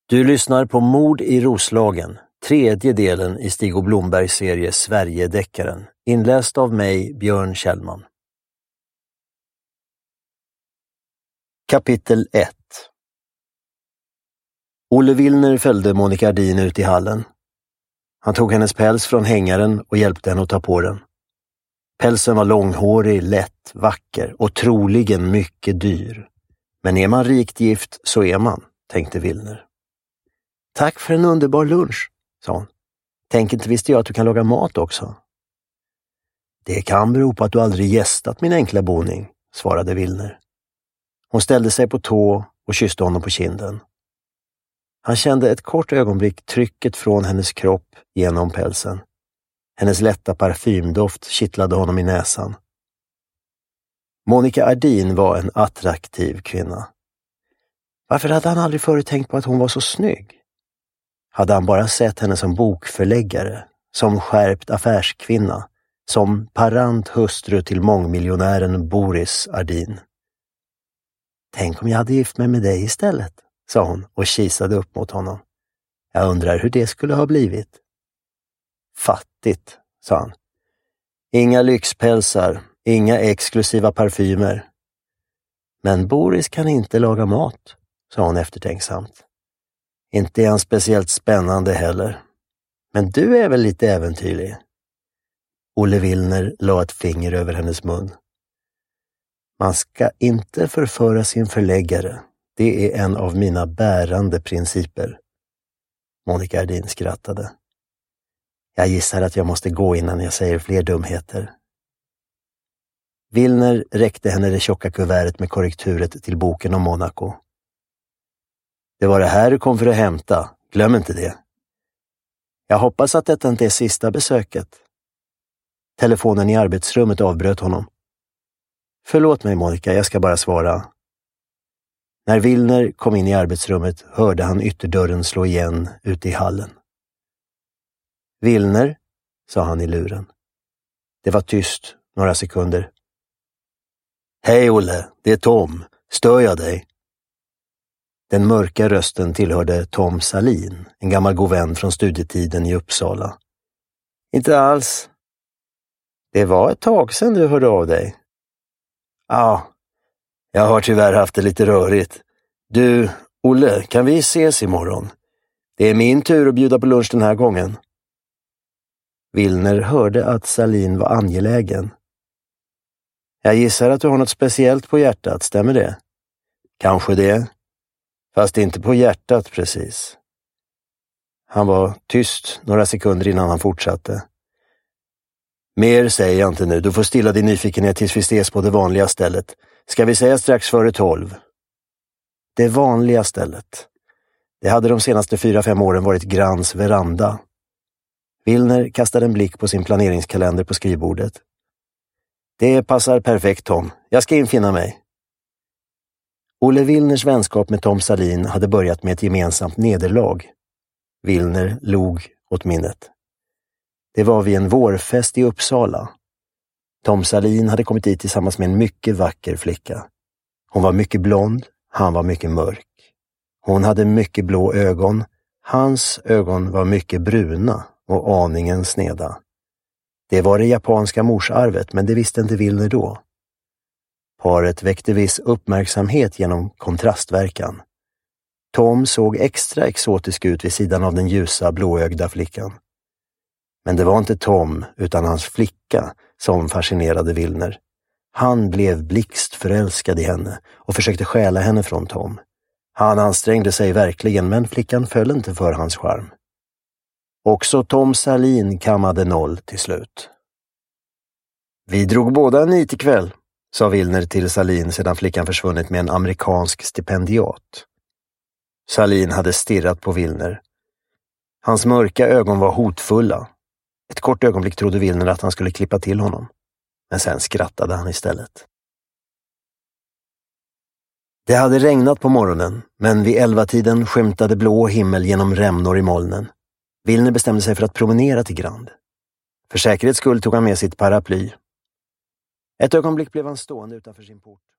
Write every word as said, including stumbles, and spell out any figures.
Du lyssnar på Mord i Roslagen, tredje delen i Stig och Blombergs serie Sverigedeckaren, inläst av mig, Björn Kjellman. Kapitel ett. Olle Willner följde Monica Ardin ut i hallen. Han tog hennes päls från hängaren och hjälpte henne att ta på den. Pälsen var långhårig, lätt, vacker och troligen mycket dyr. Men är man rikt gift så är man, tänkte Willner. Tack för en underbar lunch, sa hon. Tänk, inte visste jag att du kan laga mat också. Det kan bero på att du aldrig gästat min enkla boning, svarade Willner. Hon ställde sig på tå och kysste honom på kinden. Han kände ett kort ögonblick trycket från hennes kropp genom pälsen. Hennes lätta parfymdoft kittlade honom i näsan. Monica Ardin var en attraktiv kvinna. Varför hade han aldrig förut tänkt på att hon var så snygg? Hade han bara sett henne som bokförläggare, som skärpt affärskvinna, som parant hustru till mångmiljonären Boris Ardin? Tänk om jag hade gift mig med dig istället, sa hon och kisade upp mot honom. Jag undrar hur det skulle ha blivit. Fattigt, sa han. Inga lyxpälsar, inga exklusiva parfymer. Men Boris kan inte laga mat, sa hon eftertänksamt. Inte är han speciellt spännande heller. Men du är väl lite äventyrlig? Olle Willner la ett finger över hennes mun. Man ska inte förföra sin förläggare. Det är en av mina bärande principer. Monica Ardin skrattade. Jag gissar att jag måste gå innan jag säger fler dumheter. Willner räckte henne det tjocka kuvertet med korrekturet till boken om Monaco. Det var det här du kom för att hämta. Glöm inte det. Jag hoppas att detta inte är sista besöket. Telefonen i arbetsrummet avbröt honom. Förlåt mig, Monica, jag ska bara svara. När Willner kom in i arbetsrummet hörde han ytterdörren slå igen ute i hallen. Willner, sa han i luren. Det var tyst några sekunder. Hej Olle, det är Tom. Stör jag dig? Den mörka rösten tillhörde Tom Salin, en gammal god vän från studietiden i Uppsala. Inte alls. Det var ett tag sedan du hörde av dig. Ja, jag har tyvärr haft det lite rörigt. Du, Olle, kan vi ses imorgon? Det är min tur att bjuda på lunch den här gången. Willner hörde att Salin var angelägen. Jag gissar att du har något speciellt på hjärtat, stämmer det? Kanske det. Fast inte på hjärtat precis. Han var tyst några sekunder innan han fortsatte. Mer säger jag inte nu, du får stilla din nyfikenhet tills vi ses på det vanliga stället. Ska vi säga strax före tolv? Det vanliga stället. Det hade de senaste fyra, fem åren varit Grans veranda. Willner kastade en blick på sin planeringskalender på skrivbordet. Det passar perfekt, Tom. Jag ska infinna mig. Olle Willners vänskap med Tom Salin hade börjat med ett gemensamt nederlag. Willner log åt minnet. Det var vid en vårfest i Uppsala. Tom Salin hade kommit dit tillsammans med en mycket vacker flicka. Hon var mycket blond, han var mycket mörk. Hon hade mycket blå ögon, hans ögon var mycket bruna och aningen sneda. Det var det japanska morsarvet, men det visste inte Willner då. Paret väckte viss uppmärksamhet genom kontrastverkan. Tom såg extra exotisk ut vid sidan av den ljusa blåögda flickan. Men det var inte Tom utan hans flicka som fascinerade Willner. Han blev blixtförälskad i henne och försökte stjäla henne från Tom. Han ansträngde sig verkligen, men flickan föll inte för hans charm. Också Tom Salin kammade noll till slut. Vi drog båda en nit ikväll, sa Willner till Salin sedan flickan försvunnit med en amerikansk stipendiat. Salin hade stirrat på Willner. Hans mörka ögon var hotfulla. Ett kort ögonblick trodde Willner att han skulle klippa till honom. Men sen skrattade han istället. Det hade regnat på morgonen, men vid elva-tiden skymtade blå himmel genom rämnor i molnen. Willner bestämde sig för att promenera till Grand. För säkerhets skull tog han med sitt paraply. Ett ögonblick blev han stående utanför sin port.